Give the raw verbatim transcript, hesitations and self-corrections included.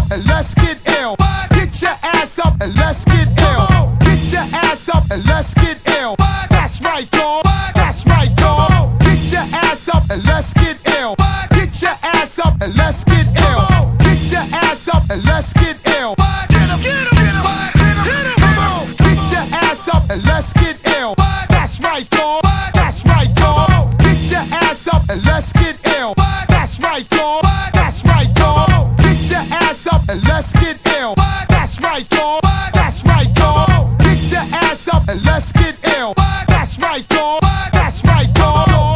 up and let's get ill. Get your ass up and let's get ill. Get your ass up and let's get ill. That's right, dog. That's right, dog. Get your ass up and let's get